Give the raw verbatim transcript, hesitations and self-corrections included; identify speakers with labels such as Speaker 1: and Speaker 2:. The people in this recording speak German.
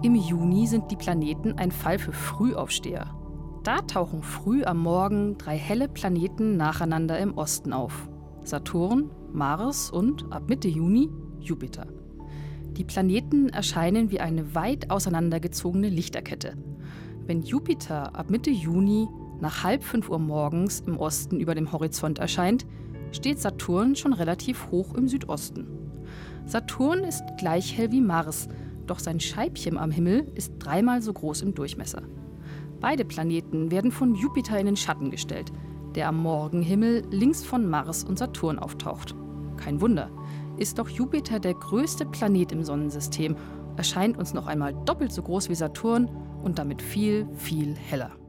Speaker 1: Im Juni sind die Planeten ein Fall für Frühaufsteher. Da tauchen früh am Morgen drei helle Planeten nacheinander im Osten auf. Saturn, Mars und ab Mitte Juni Jupiter. Die Planeten erscheinen wie eine weit auseinandergezogene Lichterkette. Wenn Jupiter ab Mitte Juni nach halb fünf Uhr morgens im Osten über dem Horizont erscheint, steht Saturn schon relativ hoch im Südosten. Saturn ist gleich hell wie Mars, doch sein Scheibchen am Himmel ist dreimal so groß im Durchmesser. Beide Planeten werden von Jupiter in den Schatten gestellt, der am Morgenhimmel links von Mars und Saturn auftaucht. Kein Wunder, ist doch Jupiter der größte Planet im Sonnensystem, erscheint uns noch einmal doppelt so groß wie Saturn und damit viel, viel heller.